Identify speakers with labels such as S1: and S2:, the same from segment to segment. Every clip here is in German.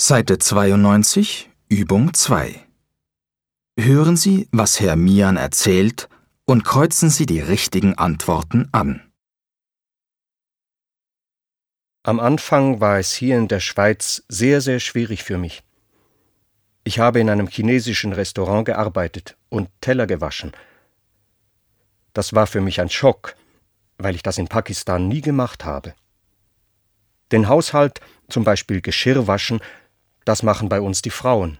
S1: Seite 92, Übung 2. Hören Sie, was Herr Mian erzählt, und kreuzen Sie die richtigen Antworten an.
S2: Am Anfang war es hier in der Schweiz sehr, sehr schwierig für mich. Ich habe in einem chinesischen Restaurant gearbeitet und Teller gewaschen. Das war für mich ein Schock, weil ich das in Pakistan nie gemacht habe. Den Haushalt, zum Beispiel Geschirr waschen, das machen bei uns die Frauen.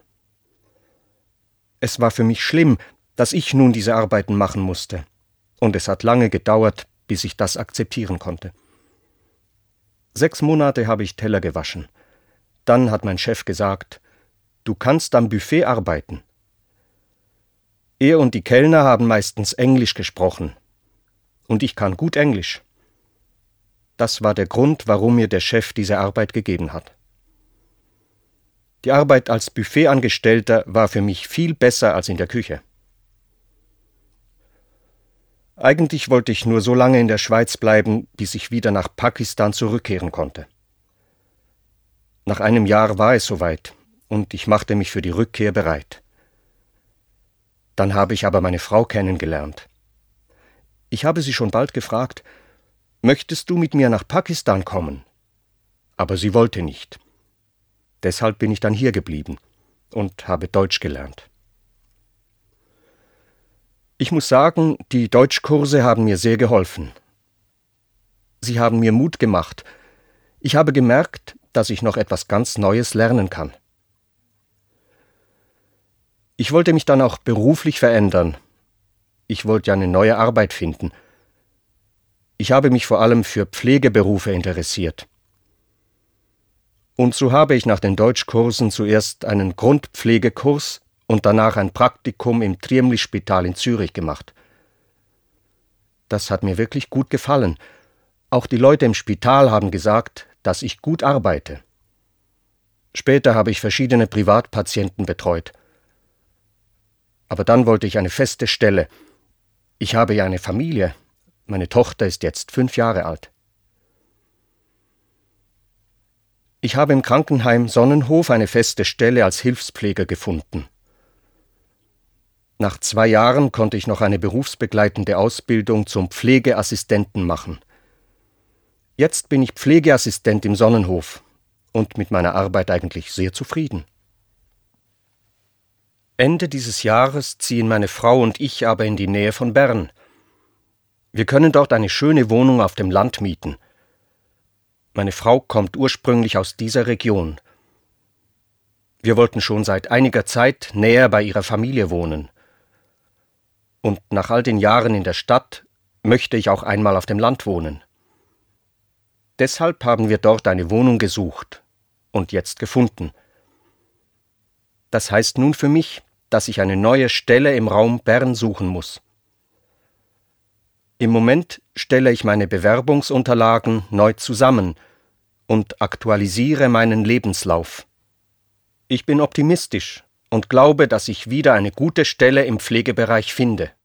S2: Es war für mich schlimm, dass ich nun diese Arbeiten machen musste, und es hat lange gedauert, bis ich das akzeptieren konnte. 6 Monate habe ich Teller gewaschen. Dann hat mein Chef gesagt, du kannst am Buffet arbeiten. Er und die Kellner haben meistens Englisch gesprochen. Und ich kann gut Englisch. Das war der Grund, warum mir der Chef diese Arbeit gegeben hat. Die Arbeit als Buffetangestellter war für mich viel besser als in der Küche. Eigentlich wollte ich nur so lange in der Schweiz bleiben, bis ich wieder nach Pakistan zurückkehren konnte. Nach einem Jahr war es soweit und ich machte mich für die Rückkehr bereit. Dann habe ich aber meine Frau kennengelernt. Ich habe sie schon bald gefragt, möchtest du mit mir nach Pakistan kommen? Aber sie wollte nicht. Deshalb bin ich dann hier geblieben und habe Deutsch gelernt. Ich muss sagen, die Deutschkurse haben mir sehr geholfen. Sie haben mir Mut gemacht. Ich habe gemerkt, dass ich noch etwas ganz Neues lernen kann. Ich wollte mich dann auch beruflich verändern. Ich wollte eine neue Arbeit finden. Ich habe mich vor allem für Pflegeberufe interessiert. Und so habe ich nach den Deutschkursen zuerst einen Grundpflegekurs und danach ein Praktikum im Triemli-Spital in Zürich gemacht. Das hat mir wirklich gut gefallen. Auch die Leute im Spital haben gesagt, dass ich gut arbeite. Später habe ich verschiedene Privatpatienten betreut. Aber dann wollte ich eine feste Stelle. Ich habe ja eine Familie. Meine Tochter ist jetzt 5 Jahre alt. Ich habe im Krankenheim Sonnenhof eine feste Stelle als Hilfspfleger gefunden. Nach 2 Jahren konnte ich noch eine berufsbegleitende Ausbildung zum Pflegeassistenten machen. Jetzt bin ich Pflegeassistent im Sonnenhof und mit meiner Arbeit eigentlich sehr zufrieden. Ende dieses Jahres ziehen meine Frau und ich aber in die Nähe von Bern. Wir können dort eine schöne Wohnung auf dem Land mieten. Meine Frau kommt ursprünglich aus dieser Region. Wir wollten schon seit einiger Zeit näher bei ihrer Familie wohnen. Und nach all den Jahren in der Stadt möchte ich auch einmal auf dem Land wohnen. Deshalb haben wir dort eine Wohnung gesucht und jetzt gefunden. Das heißt nun für mich, dass ich eine neue Stelle im Raum Bern suchen muss. Im Moment stelle ich meine Bewerbungsunterlagen neu zusammen und aktualisiere meinen Lebenslauf. Ich bin optimistisch und glaube, dass ich wieder eine gute Stelle im Pflegebereich finde.